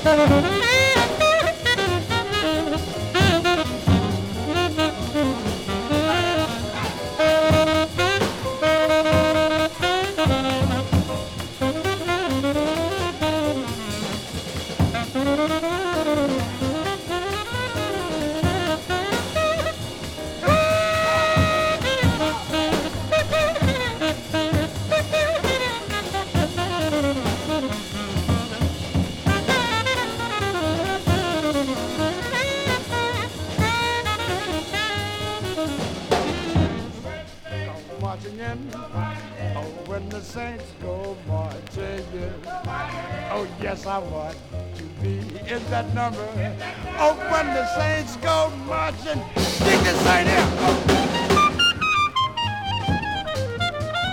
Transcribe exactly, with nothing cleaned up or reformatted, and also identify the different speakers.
Speaker 1: Marching in, oh, when the saints go marching in. Oh, yes, I want to be in that number. Oh, when the saints go marching, dig this right here. Oh.